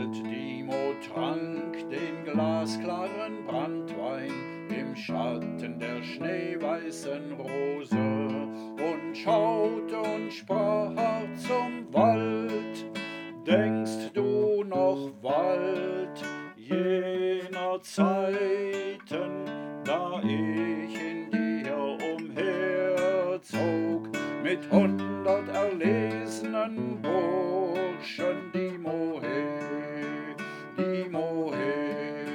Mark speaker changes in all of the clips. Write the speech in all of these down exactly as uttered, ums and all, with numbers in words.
Speaker 1: Alt Dimo trank den glasklaren Branntwein im Schatten der schneeweißen Rose und schaute und sprach zum Wald. Denkst du noch, Wald, jener Zeiten, da ich in dir umherzog, mit hundert erlesenen Burschen, die Mohe, die Mohe,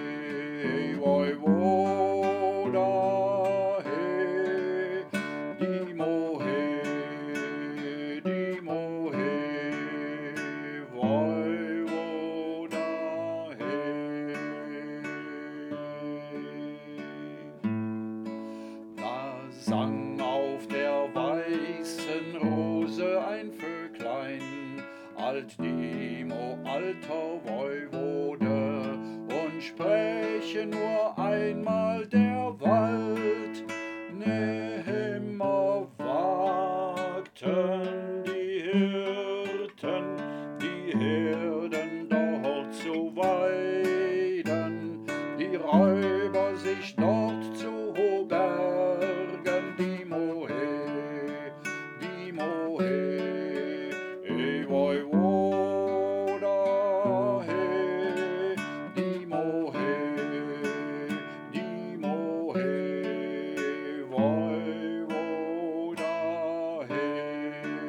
Speaker 1: Woiwoda, he, die Mohe, die Mohe, Woiwoda, he. Da sang auf der weißen Rose ein Vöglein, Alt Dimo, alter Woiwode, und spräche nur einmal der Wald. Nimmer wagten die Hirten, die Herden dort zu weiden, die Räuber sich dort zu bergen, die Mohe, die Mohe, e Woiwoda, he, die Mohe, die Mohe, Woiwoda, he.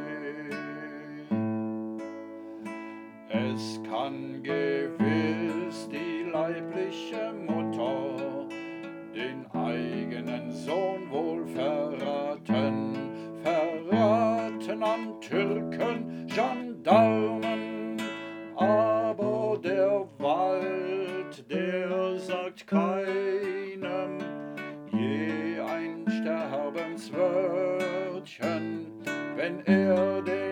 Speaker 1: Es kann gewiss die leibliche Mutter den eigenen Sohn wohl verraten, verraten an Türken, Gendarmen, aber der Wald, der sagt keinem je ein Sterbenswörtchen, wenn er der